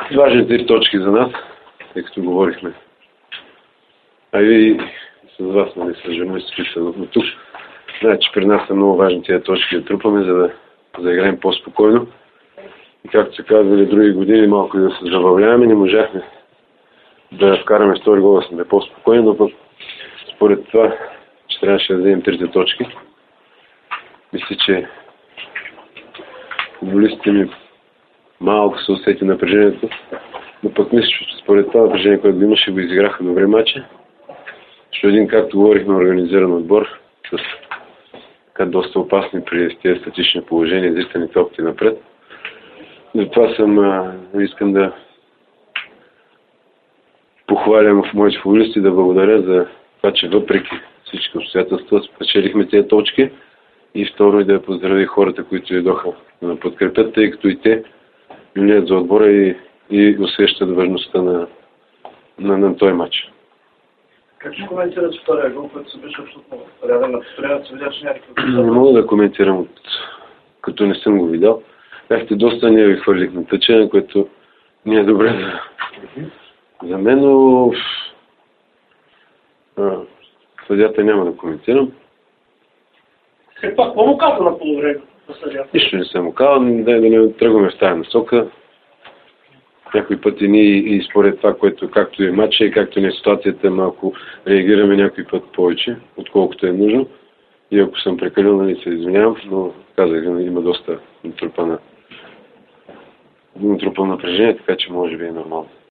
Важни 3 точки за нас, тъй като говорихме. А и с вас, нали, с журналистите са от тук. Значи, при нас са много важни тези точки да трупаме, за да заиграем по-спокойно. И както са казали други години, малко да се забавляваме, не можахме да вкараме втори гол, да сме по-спокойни, но пък според това, че трябваше да вземем 3 точки. Мисля, че футболистите ми малко се усети напрежението, но пък мисля, че според това напрежение, което го имаше, го изиграха добре матча. Защото един, както говорихме, организиран отбор, с така доста опасни при тези статични положения, изритани топки напред. Затова искам да похвалям в моите футболисти, да благодаря за това, че въпреки всички обстоятелства спечелихме тези точки, и второ и да поздравя хората, които дойдоха да подкрепят, тъй като и те милеят за отбора и усещат важността на този матч. Как ще коментирате втория гол, който се беше абсолютно ряден на повторението, се видя, че някакъв... Не мога да коментирам, като не съм го видял. Бяхте доста, ние ви хвърлих на тъчене, което не е добре за мен, но съдята няма да коментирам. Все пак, какво му каза на полувреме на съдята? Нищо не съм му казал, да не тръгваме в тази насока. Някои пъти ние и според това, което както е матча и както не е ситуацията, малко реагираме някой път повече, отколкото е нужно. И ако съм прекалил, нали се извинявам, но казах, има доста натрупано напрежение, така че може би е нормално.